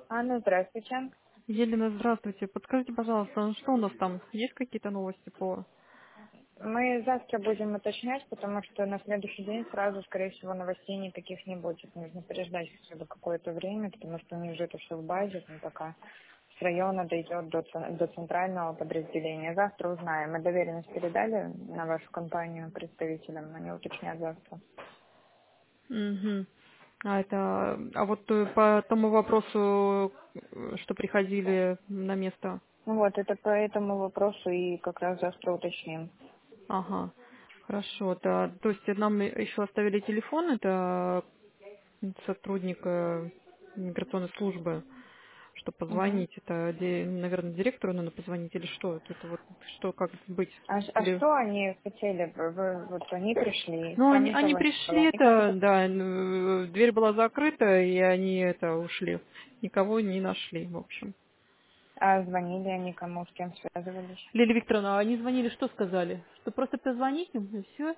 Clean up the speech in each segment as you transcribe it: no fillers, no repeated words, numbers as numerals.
Анна, здравствуйте. Елена, здравствуйте. Подскажите, пожалуйста, ну что у нас там? Есть какие-то новости по... Мы завтра будем уточнять, потому что на следующий день сразу, скорее всего, новостей никаких не будет. Нужно переждать хотя бы какое-то время, потому что у них же это все в базе, но пока с района дойдет до центрального подразделения. Завтра узнаем. Мы доверенность передали на вашу компанию представителям, они уточнят завтра. Мгм. А вот по тому вопросу, что приходили на место. Ну вот, это по этому вопросу и как раз завтра уточним. Ага. Хорошо. Да. То есть нам еще оставили телефон, это сотрудник миграционной службы, чтобы Мгм. позвонить. Это, наверное, директору надо позвонить или что? Это вот что, как быть? А Или что они хотели? Вот они пришли, ну, там они никого не пришли, было. Никому это, да, дверь была закрыта, и они это ушли. Никого не нашли, в общем. А звонили они кому, с кем связывались? Лилия Викторовна, а они звонили, что сказали? Что просто позвонить им, и все?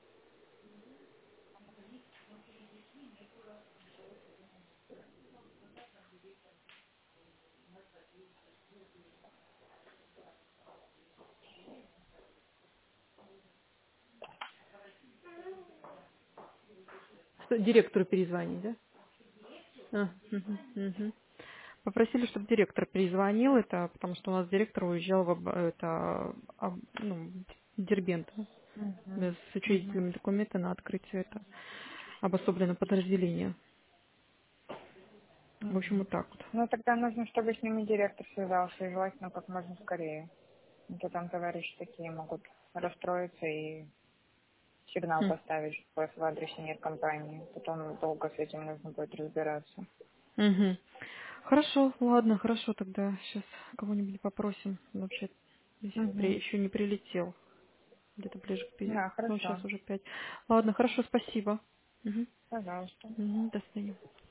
Что, директору перезвонить, да? Мгм, мгм. Попросили, чтобы директор перезвонил, это потому что у нас директор уезжал в Дербент, Мгм. с Мгм. учредителями документа на открытие это обособленного подразделения. В общем, Мгм. вот так вот. Ну, тогда нужно, чтобы с ними директор связался, и желательно как можно скорее. А то там товарищи такие могут расстроиться и сигнал Хм. поставить, что у вас в адресе нет компании. Потом долго с этим нужно будет разбираться. Мгм. Хорошо, ладно, хорошо, тогда сейчас кого-нибудь попросим. Вообще Угу. еще не прилетел, где-то ближе к Да, ну, сейчас хорошо. уже 5. Ладно, хорошо, спасибо. Мгм. Пожалуйста. Мгм, до свидания.